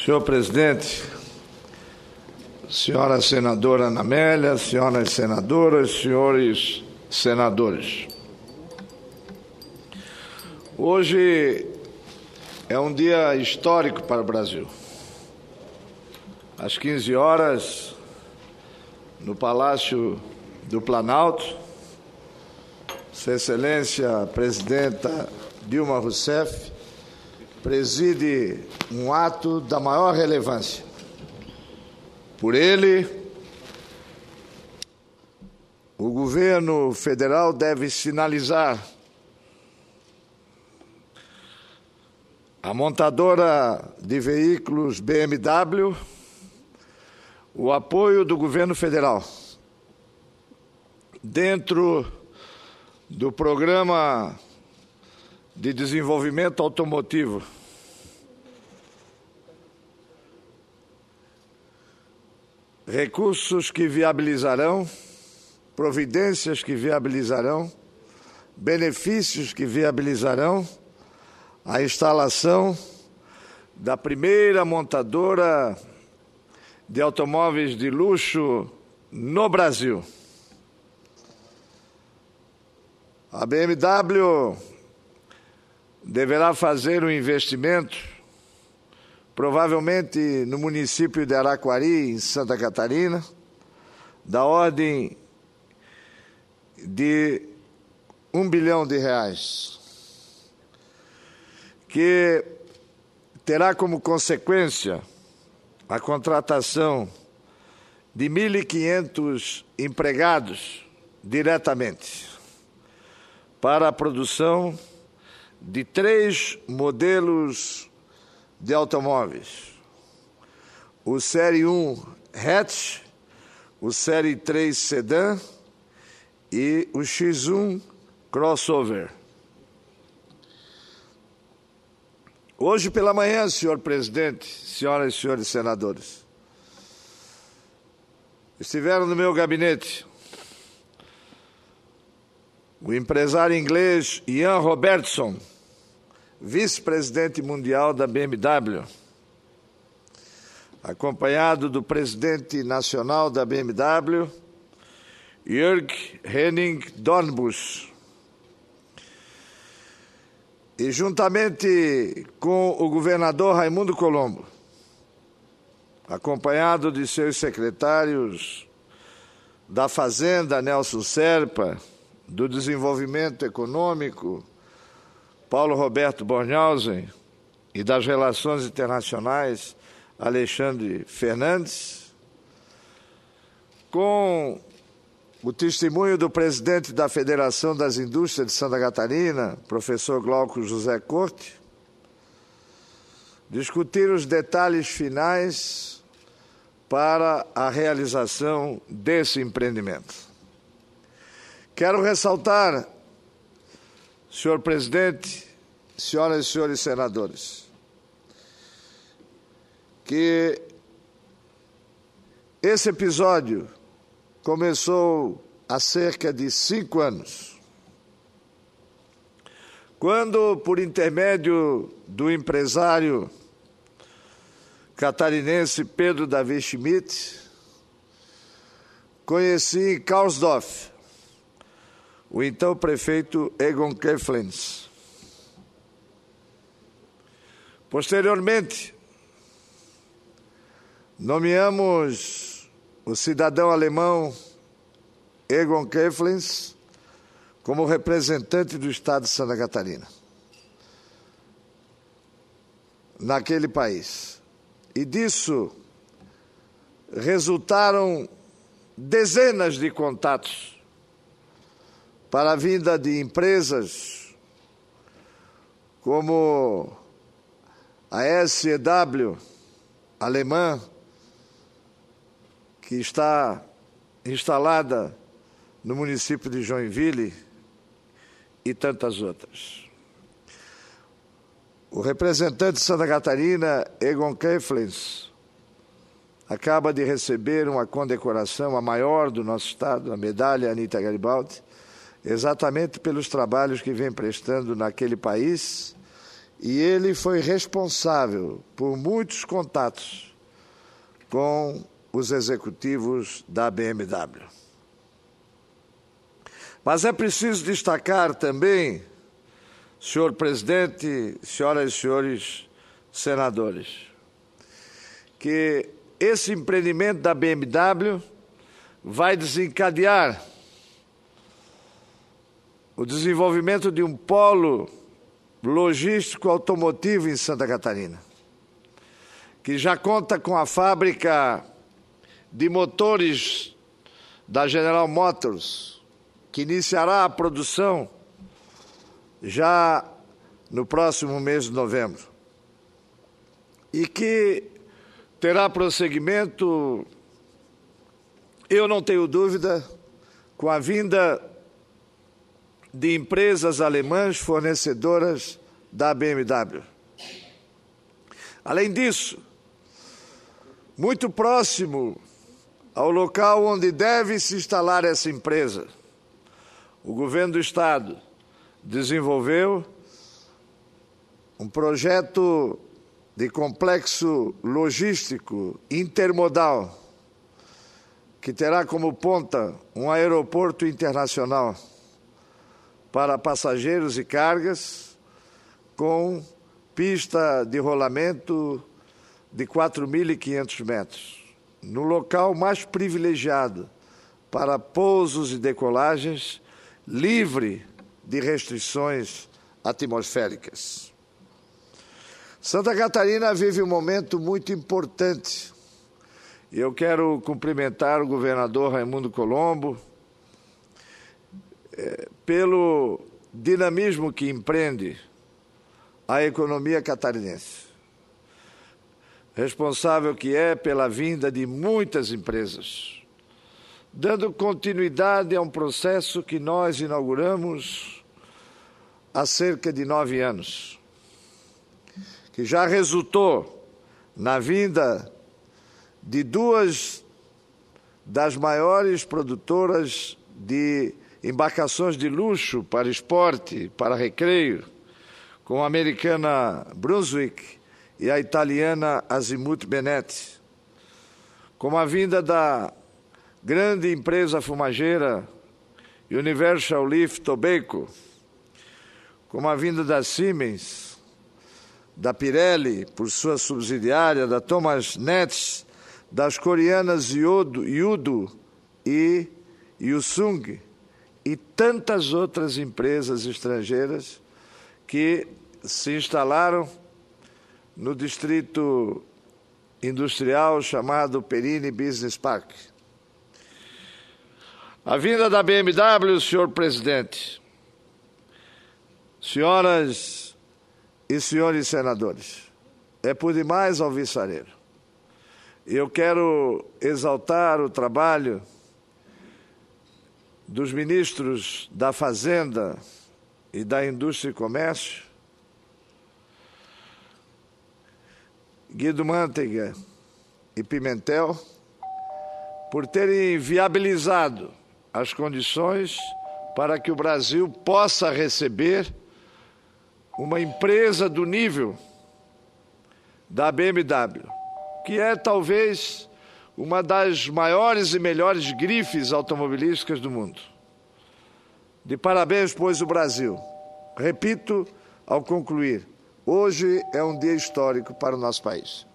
Senhor presidente, senhora senadora Ana Amélia, senhoras senadoras, senhores senadores. Hoje é um dia histórico para o Brasil. Às 15 horas, no Palácio do Planalto, Sua Excelência a Presidenta Dilma Rousseff preside um ato da maior relevância. Por ele, o governo federal deve sinalizar a montadora de veículos BMW o apoio do governo federal dentro do Programa de Desenvolvimento Automotivo recursos que viabilizarão, providências que viabilizarão, benefícios que viabilizarão a instalação da primeira montadora de automóveis de luxo no Brasil. A BMW deverá fazer um investimento, provavelmente no município de Araquari, em Santa Catarina, da ordem de R$1 bilhão, que terá como consequência a contratação de 1.500 empregados diretamente para a produção de 3 modelos de automóveis: o Série 1 Hatch, o Série 3 Sedã e o X1 Crossover. Hoje pela manhã, senhor presidente, senhoras e senhores senadores, estiveram no meu gabinete o empresário inglês Ian Robertson, vice-presidente mundial da BMW, acompanhado do presidente nacional da BMW, Jörg Henning Dornbusch, e juntamente com o governador Raimundo Colombo, acompanhado de seus secretários da Fazenda, Nelson Serpa, do Desenvolvimento Econômico, Paulo Roberto Bornhausen, e das Relações Internacionais, Alexandre Fernandes, com o testemunho do presidente da Federação das Indústrias de Santa Catarina, professor Glauco José Corte, discutir os detalhes finais para a realização desse empreendimento. Quero ressaltar, senhor presidente, senhoras e senhores senadores, que esse episódio começou há cerca de 5 anos, quando, por intermédio do empresário catarinense Pedro Davi Schmidt, conheci em Karsdorf o então prefeito Egon Keflens. Posteriormente, nomeamos o cidadão alemão Egon Keflens como representante do Estado de Santa Catarina naquele país. E disso resultaram dezenas de contatos para a vinda de empresas como a SEW alemã, que está instalada no município de Joinville, e tantas outras. O representante de Santa Catarina, Egon Keflens, acaba de receber uma condecoração, a maior do nosso estado, a medalha Anita Garibaldi, exatamente pelos trabalhos que vem prestando naquele país e ele foi responsável por muitos contatos com os executivos da BMW. Mas é preciso destacar também, senhor presidente, senhoras e senhores senadores, que esse empreendimento da BMW vai desencadear o desenvolvimento de um polo logístico automotivo em Santa Catarina, que já conta com a fábrica de motores da General Motors, que iniciará a produção já no próximo mês de novembro, e que terá prosseguimento, eu não tenho dúvida, com a vinda de empresas alemãs fornecedoras da BMW. Além disso, muito próximo ao local onde deve se instalar essa empresa, o governo do Estado desenvolveu um projeto de complexo logístico intermodal que terá como ponta um aeroporto internacional para passageiros e cargas, com pista de rolamento de 4.500 metros, no local mais privilegiado para pousos e decolagens, livre de restrições atmosféricas. Santa Catarina vive um momento muito importante. Eu quero cumprimentar o governador Raimundo Colombo pelo dinamismo que empreende a economia catarinense, responsável que é pela vinda de muitas empresas, dando continuidade a um processo que nós inauguramos há cerca de 9 anos, que já resultou na vinda de 2 das maiores produtoras de embarcações de luxo para esporte, para recreio, com a americana Brunswick e a italiana Azimut Benetti, com a vinda da grande empresa fumageira Universal Leaf Tobacco, com a vinda da Siemens, da Pirelli, por sua subsidiária, da Thomas Nets, das coreanas Yudo e Yusung, e tantas outras empresas estrangeiras que se instalaram no distrito industrial chamado Perini Business Park. A vinda da BMW, senhor presidente, senhoras e senhores senadores, é por demais alvissareiro. Eu quero exaltar o trabalho dos ministros da Fazenda e da Indústria e Comércio, Guido Mantega e Pimentel, por terem viabilizado as condições para que o Brasil possa receber uma empresa do nível da BMW, que é talvez uma das maiores e melhores grifes automobilísticas do mundo. De parabéns, pois, o Brasil. Repito, ao concluir, hoje é um dia histórico para o nosso país.